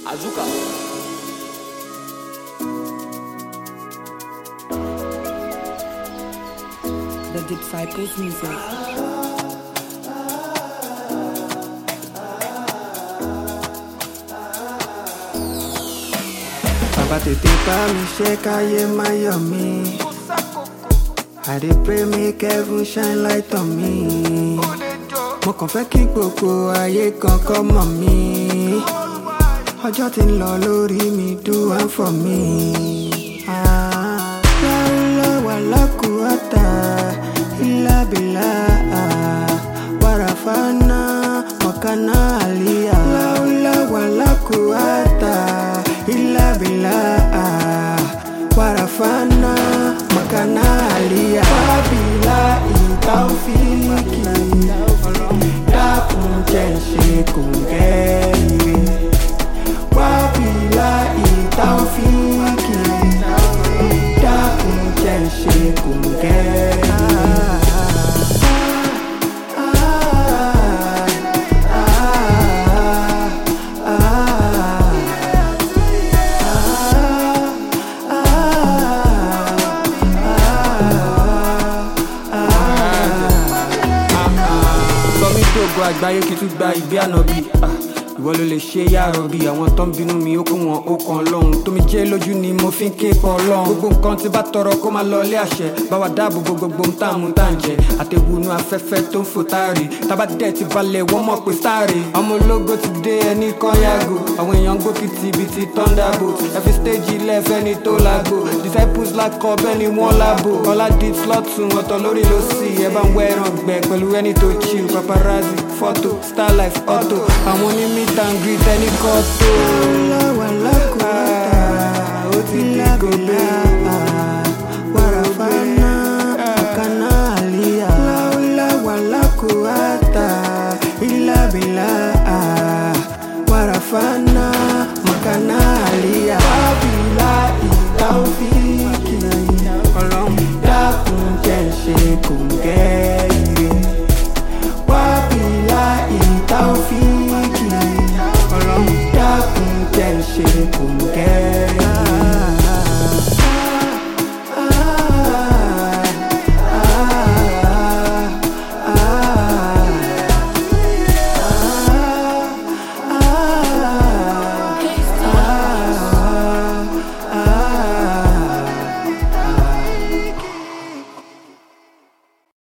Azuka. The Disciples Music. Baba tètè bá mi ṣe káyé má yọ̀ mí. I dey pray make heaven shine light on me. Mo kàn fẹ́ kí gbogbo ayé kankan mọ̀ mí. Ọjọ́ ti ń lọ lórí mi, do one for me. Láúlá wàlá kúwátà ìlà bìlà wàràfánà mọ̀kánà àlíyà. Láúlá wàlá kúwátà ìlà bìlà wàràfánà mọ̀kánà àlíyà. Wábìlà ìtàwfíìkì dákun jẹ́ n ṣe kòńgẹ́ ire. Wábìlà ìtàwfíìkì dákun jẹ́ n ṣe kòńgẹ́ ire. Gbogbo àgbáyé kí tún gba ìgbé ànábì. Ìwọ ló lè ṣe yàrá bí àwọn tó ń bínú mi ó kó wọn ó kan lọ́hùn. Tómi jẹ́ lójú ni mo fi ń ké pọ̀ lọ́hùn. Gbogbo nǹkan tí bá tọrọ kó máa lọ ilé àṣẹ. Báwa dáàbò bo gbogbo ń tà mú tà ń jẹ. Àtẹ̀wùnú afẹ́fẹ́ tó ń fò táàrí. Tábà dẹ̀ ti balẹ̀ wọ́n mọ̀ pé sáàrí. Ọmọ ológo ti dé ẹni kan yàgò. Àwọn èèyàn gbókìtì ibi ti thunderbolt. Every stage ilẹ̀ fẹ́ni tó lágbo. Disciples lákọ̀ bẹ́ẹ̀ ni wọ́n lábò. Ọlá di slọ́tún ọ̀tọ̀ lórí ló sì. Ẹ bá ń wẹ́ ẹran gbẹ pẹ̀lú ẹni tó chill. Paparazzi, photo, star life, auto. Àwọn ní meet and greet ẹni kọ́ tó. Láwàlá kúwátà ó ti dé gòlè. Wàràfánà mọ̀kánà àlíyà. Láúlá wàlá kúwátà ìlà bìlà wàràfánà mọ̀kánà àlíyà.